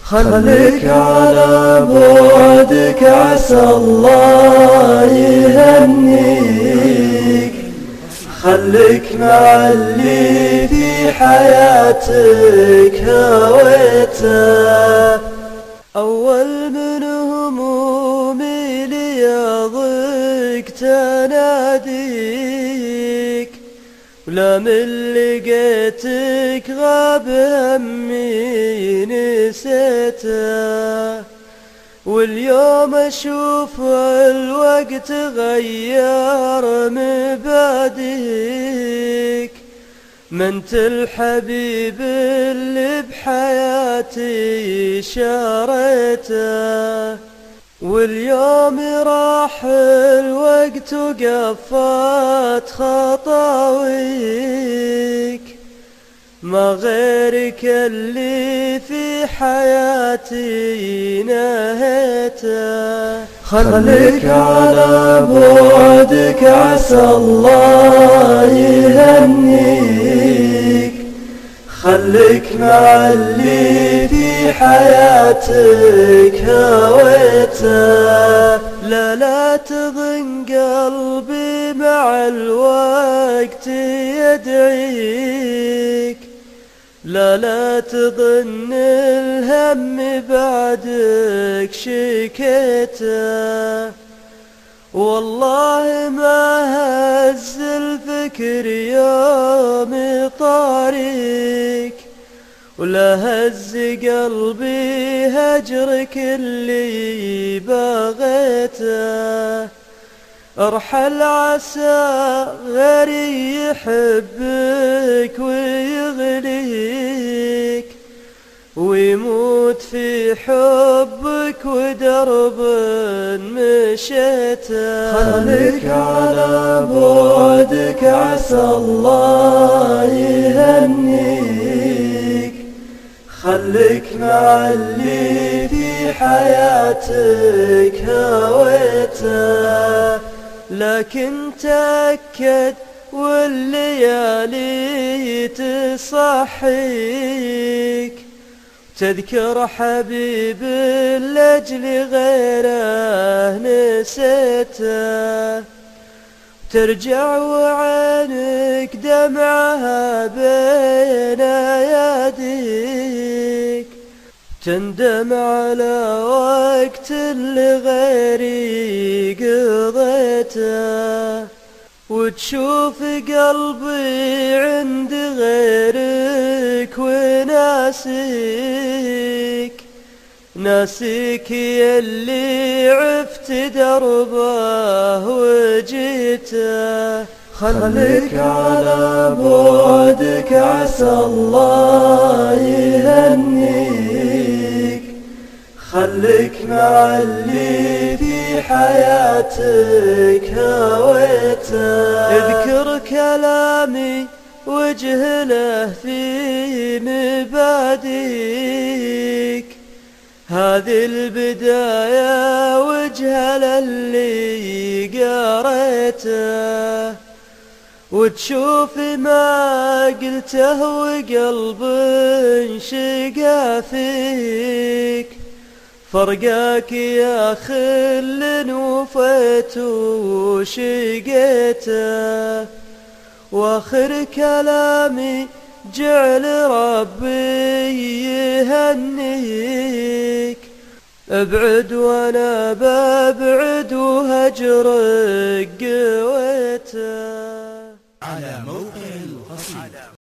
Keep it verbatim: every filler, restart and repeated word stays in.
خليك على بعدك عسى الله يهنيك، خليك مع اللي في حياتك هويته. أول من همومي ليضيق تناديك، ولا من لقيتك غاب همي نسيته. واليوم أشوف الوقت غير مبادئك، ما انت الحبيب اللي بحياتي شاريته. واليوم راح الوقت وقفت خطاويك، ما غيرك اللي في حياتي نهيته. خليك على بعدك عسى الله يهنيك، خليك مع اللي في حياتك هويته. لا لا تظن قلبي مع الوقت يدعيك، لا لا تظن الهم بعدك شكيته. والله ما هز الفكر يوم طاريك، ولا هز قلبي هجرك اللي بغيته. ارحل عسى غيري يحبك ويغليك، ويموت في حبك ودرب مشيته. خليك على بعدك عسى الله يهنيك، خليك مع اللي في حياتك هويته. لكن تأكد والليالي تصحيك، تذكر حبيب لأجل غيره نسيته. ترجع وعينك دمعها بين يديك، تندم على وقت اللي غيري قضيته. وتشوف قلبي عند غيرك وناسيك، ناسيك يلي عفت دربه وجيته. خليك على بعدك عسى الله يهنيك، خليك مع اللي في حياتك هويته. اذكر كلامي واجهله في مبادئك، هذه البداية واجهل اللي قريته. وتشوف ما قلته وقلب انشقى فيك، فرقاك يا خل وفيت وشقيته. واخر كلامي جعل ربي يهنيك، ابعد وانا ببعد وهجرك قويته. على موقع القصيدة.